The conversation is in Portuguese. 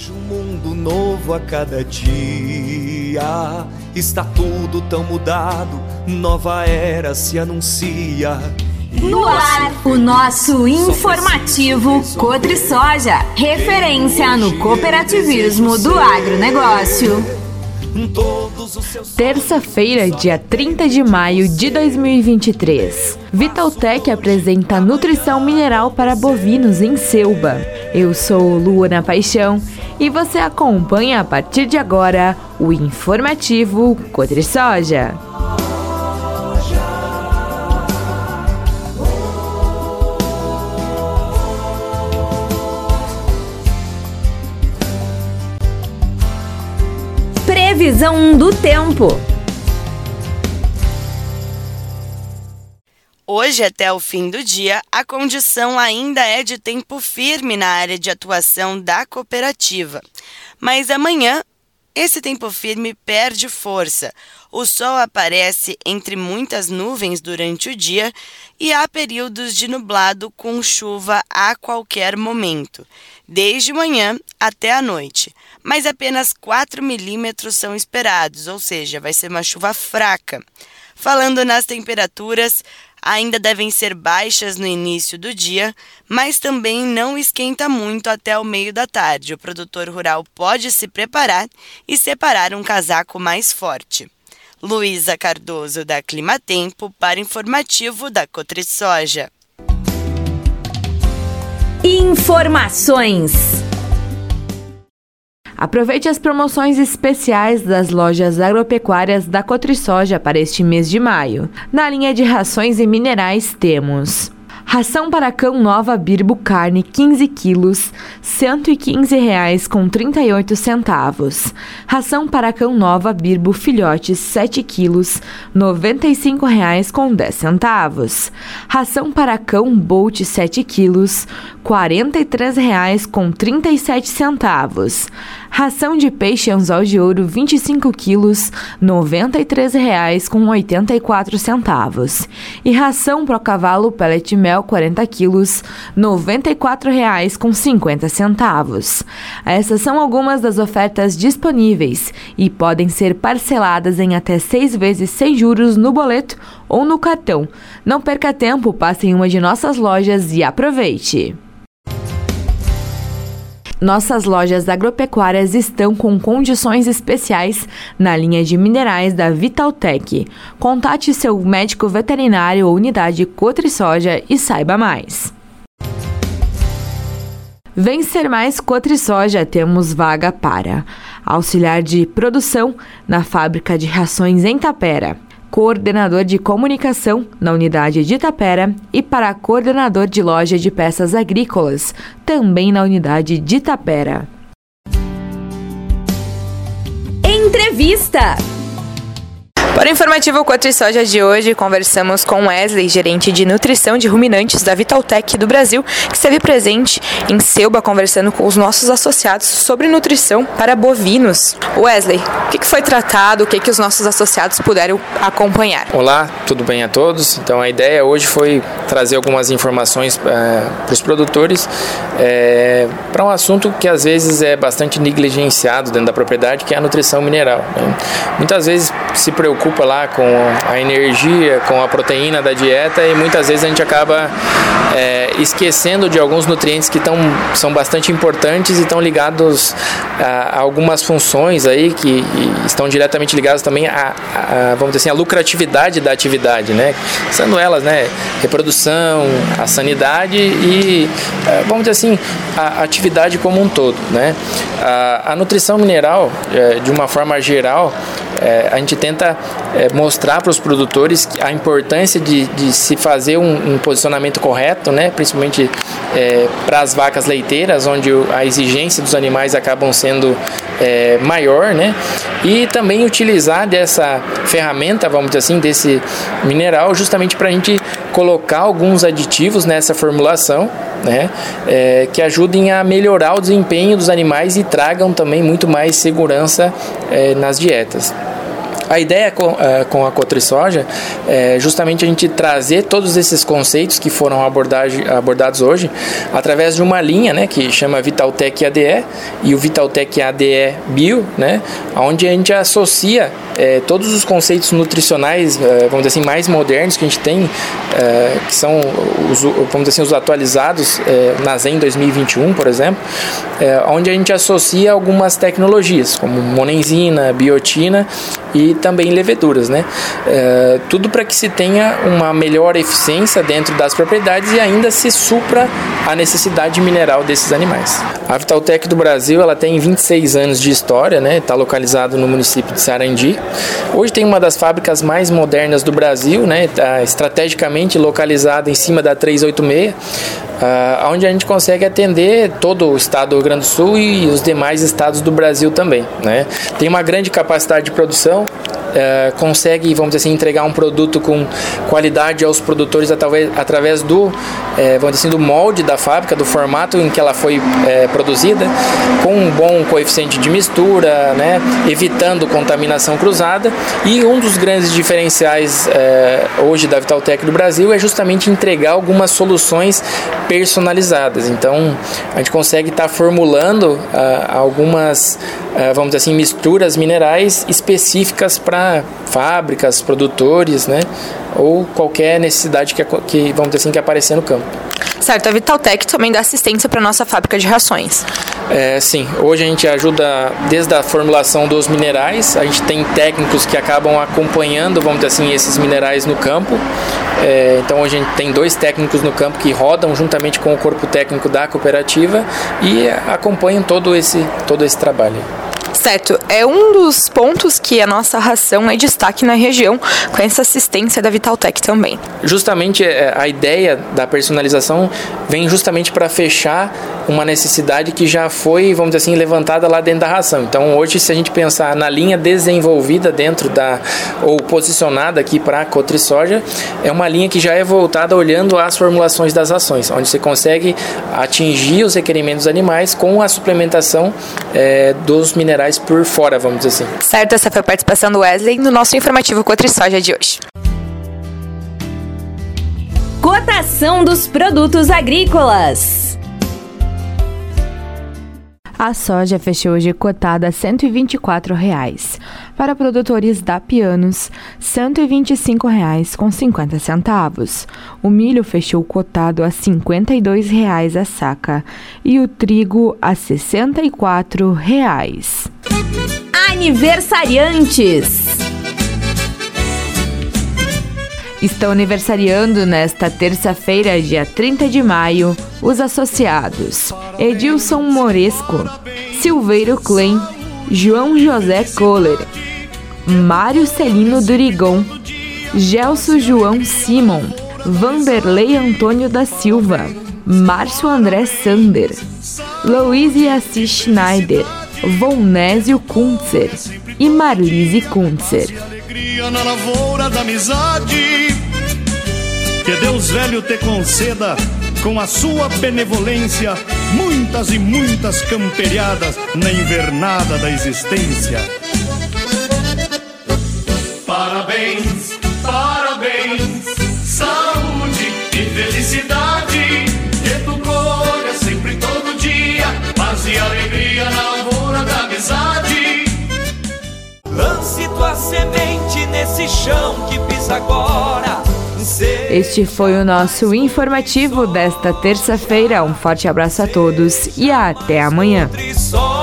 Vejo um mundo novo a cada dia. Está tudo tão mudado, nova era se anuncia. No ar, o nosso informativo Cotrisoja, referência no cooperativismo do agronegócio. Terça-feira, dia 30 de maio de 2023. Vitaltec apresenta nutrição mineral para bovinos em Selba. Eu sou Luana Paixão e você acompanha a partir de agora o informativo Cotrisoja. Previsão do tempo. Hoje, até o fim do dia, a condição ainda é de tempo firme na área de atuação da cooperativa. Mas amanhã, esse tempo firme perde força. O sol aparece entre muitas nuvens durante o dia e há períodos de nublado com chuva a qualquer momento, desde manhã até a noite. Mas apenas 4 milímetros são esperados, ou seja, vai ser uma chuva fraca. Falando nas temperaturas, ainda devem ser baixas no início do dia, mas também não esquenta muito até o meio da tarde. O produtor rural pode se preparar e separar um casaco mais forte. Luísa Cardoso, da Climatempo, para o informativo da Cotrisoja. Informações. Aproveite as promoções especiais das lojas agropecuárias da Cotrisoja para este mês de maio. Na linha de rações e minerais temos ração para cão nova Birbo carne 15 quilos, R$ 115,38. Ração para cão nova Birbo filhotes 7 quilos, R$ 95,10. Ração para cão Bolt 7 quilos, R$ 43,37. Ração de peixe anzol de ouro 25 quilos, R$ 93,84. E ração pro cavalo pellet mel 40 quilos, R$ 94,50. Essas são algumas das ofertas disponíveis e podem ser parceladas em até 6 vezes sem juros no boleto ou no cartão. Não perca tempo, passe em uma de nossas lojas e aproveite! Nossas lojas agropecuárias estão com condições especiais na linha de minerais da Vitaltec. Contate seu médico veterinário ou unidade Cotrisoja e saiba mais. Vencer mais Cotrisoja, temos vaga para auxiliar de produção na fábrica de rações em Tapera, coordenador de comunicação na unidade de Tapera e para coordenador de loja de peças agrícolas, também na unidade de Tapera. Entrevista. Para o informativo Cotrisoja de hoje, conversamos com Wesley, gerente de nutrição de ruminantes da Vitaltec do Brasil, que esteve presente em Selba conversando com os nossos associados sobre nutrição para bovinos. Wesley, o que foi tratado, o que os nossos associados puderam acompanhar? Olá, tudo bem a todos? Então a ideia hoje foi trazer algumas informações para os produtores para um assunto que às vezes é bastante negligenciado dentro da propriedade, que é a nutrição mineral, né? Muitas vezes se preocupa lá com a energia, com a proteína da dieta e muitas vezes a gente acaba esquecendo de alguns nutrientes que são bastante importantes e estão ligados a algumas funções aí que estão diretamente ligadas também vamos dizer assim, a lucratividade da atividade, né? Sendo elas, né, reprodução, a sanidade e, vamos dizer assim, a atividade como um todo, né? A nutrição mineral, de uma forma geral, a gente tenta mostrar para os produtores a importância de se fazer um posicionamento correto, né? Principalmente para as vacas leiteiras, onde a exigência dos animais acabam sendo maior, né? E também utilizar dessa ferramenta, vamos dizer assim, desse mineral, justamente para a gente colocar alguns aditivos nessa formulação, né? Que ajudem a melhorar o desempenho dos animais e tragam também muito mais segurança nas dietas. A ideia com a CotriSoja é justamente a gente trazer todos esses conceitos que foram abordados hoje através de uma linha, né, que chama Vitaltec ADE e o Vitaltec ADE Bio, né, onde a gente associa todos os conceitos nutricionais, vamos dizer assim, mais modernos que a gente tem, que são vamos dizer assim, os atualizados na Zen 2021, por exemplo, onde a gente associa algumas tecnologias, como monenzina, biotina e também leveduras, né? Tudo para que se tenha uma melhor eficiência dentro das propriedades e ainda se supra a necessidade mineral desses animais. A Vitaltec do Brasil, ela tem 26 anos de história, né? Está localizado no município de Sarandi. Hoje tem uma das fábricas mais modernas do Brasil, né? Está estrategicamente localizada em cima da 386, onde a gente consegue atender todo o estado do Rio Grande do Sul e os demais estados do Brasil também, né? Tem uma grande capacidade de produção, consegue, vamos dizer assim, entregar um produto com qualidade aos produtores através do, vamos dizer assim, do molde da fábrica, do formato em que ela foi produzida, com um bom coeficiente de mistura, né, evitando contaminação cruzada. E um dos grandes diferenciais hoje da Vitaltec do Brasil é justamente entregar algumas soluções personalizadas. Então a gente consegue estar formulando algumas, vamos dizer assim, misturas minerais específicas para fábricas, produtores, né, ou qualquer necessidade que vamos dizer assim, que aparecer no campo. Certo, a Vitaltec também dá assistência para a nossa fábrica de rações. Sim, hoje a gente ajuda desde a formulação dos minerais, a gente tem técnicos que acabam acompanhando, vamos dizer assim, esses minerais no campo. Então hoje a gente tem 2 técnicos no campo que rodam juntamente com o corpo técnico da cooperativa e acompanham todo esse trabalho. Certo, é um dos pontos que a nossa ração é destaque na região, com essa assistência da Vitaltec também. Justamente a ideia da personalização vem justamente para fechar uma necessidade que já foi, vamos dizer assim, levantada lá dentro da ração. Então hoje, se a gente pensar na linha desenvolvida dentro ou posicionada aqui para a CotriSoja, é uma linha que já é voltada olhando as formulações das rações, onde você consegue atingir os requerimentos dos animais com a suplementação dos minerais por fora, vamos dizer assim. Certo, essa foi a participação do Wesley no nosso informativo CotriSoja de hoje. Cotação dos produtos agrícolas. A soja fechou hoje cotada a R$ 124,00. Para produtores da Pianos, R$ 125,50. O milho fechou cotado a R$ 52,00 a saca e o trigo a R$ 64,00. Aniversariantes. Estão aniversariando nesta terça-feira, dia 30 de maio, os associados Edilson Moresco, Silveiro Klein, João José Kohler, Mário Celino Durigon, Gelson João Simon, Vanderlei Antônio da Silva, Márcio André Sander, Luiz Assis Schneider, Vonésio Kuntzer e Marlise Kuntzer. Na lavoura da amizade, que Deus velho te conceda, com a sua benevolência, muitas e muitas camperiadas na invernada da existência. Parabéns, parabéns, saúde e felicidade, que tu colha sempre todo dia, paz e alegria na lavoura da amizade. Lance tua semente nesse chão que pisa agora. Este foi o nosso informativo desta terça-feira. Um forte abraço a todos e até amanhã.